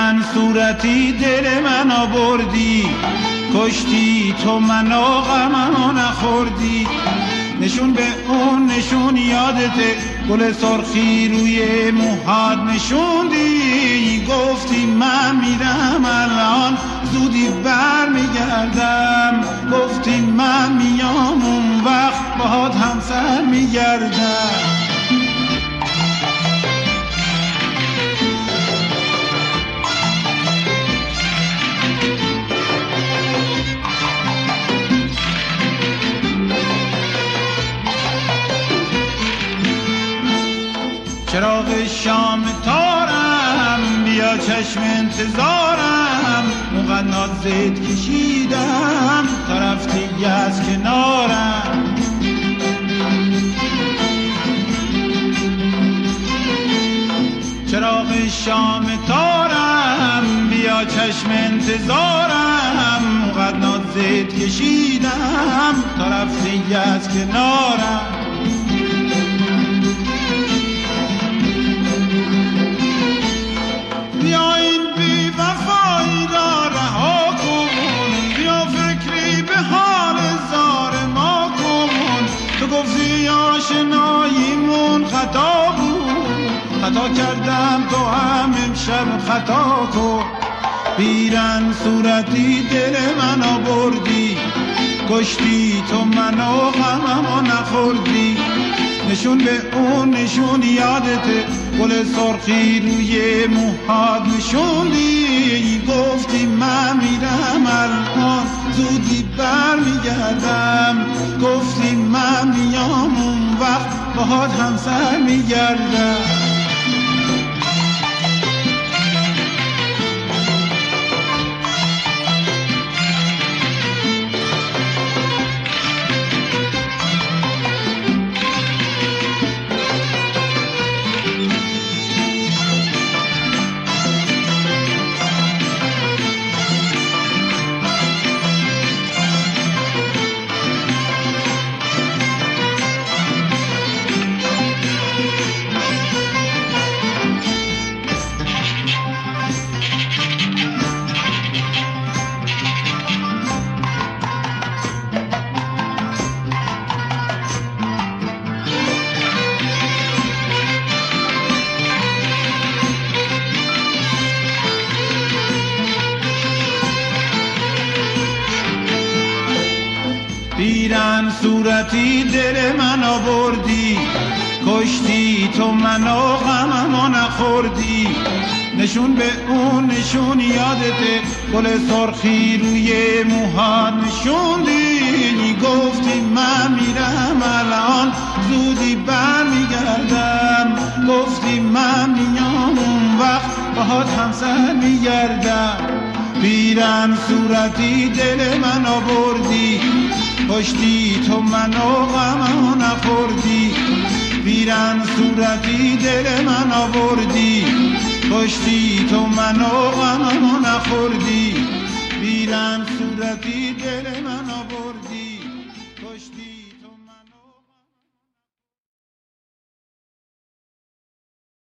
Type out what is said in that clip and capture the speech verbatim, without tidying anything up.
پیرن صورتی دل من آوردی، کشتی تو منو غممو نخوردی. نشون به اون نشون یادته، گل سرخی روی موهات نشوندی. گفتی من میرم الان زودی بر میگردم، گفتی من میام اون وقت باهات همسر میگردم. چراغ شام تارم بیا چشم انتظارم، مقنات زید کشیدم تا رفتی از کنارم. چراغ شام تارم بیا چشم انتظارم، مقنات زید کشیدم تا رفتی از کنارم. بیا این بی وفایی را رها کن، بیا فکری به حال زار ما کن. تو گفتی آشناییمون خطا بود، خطا کردم تو هم امشب خطا کن. پیرن صورتی دل من آوردی، کشتی تو منو غممو نخوردی. نشون به اون نشون یادته، گل سرخی روی موهات نشوندی. گفتی من میرم الان زودی بر میگردم، گفتی من میام اون وقت باهات همسر میگردم. پیرن صورتی دل من آوردی، کشتی تو منو غممو نخوردی. نشون به اون نشون یادته، گل سرخی روی موهات نشوندی. گفتی من میرم الان زودی بر میگردم، گفتی من میام اون وقت باهات همسر میگردم. پیرن صورتی دل من آوردی، کشتی تو منو غممو نخوردی. پیرن صورتی دل من آوردی، کشتی تو منو غممو نخوردی. پیرن صورتی دل من آوردی، کشتی